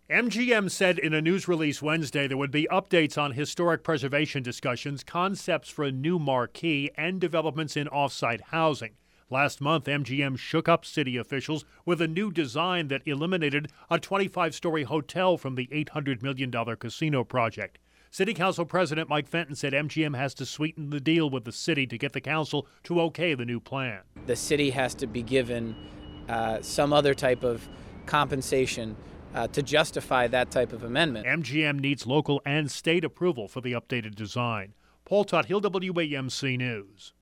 MGM said in a news release Wednesday there would be updates on historic preservation discussions, concepts for a new marquee, and developments in off-site housing. Last month, MGM shook up city officials with a new design that eliminated a 25-story hotel from the $800 million casino project. City Council President Mike Fenton said MGM has to sweeten the deal with the city to get the council to okay the new plan. The city has to be given some other type of compensation to justify that type of amendment. MGM needs local and state approval for the updated design. Paul Tuthill, WAMC News.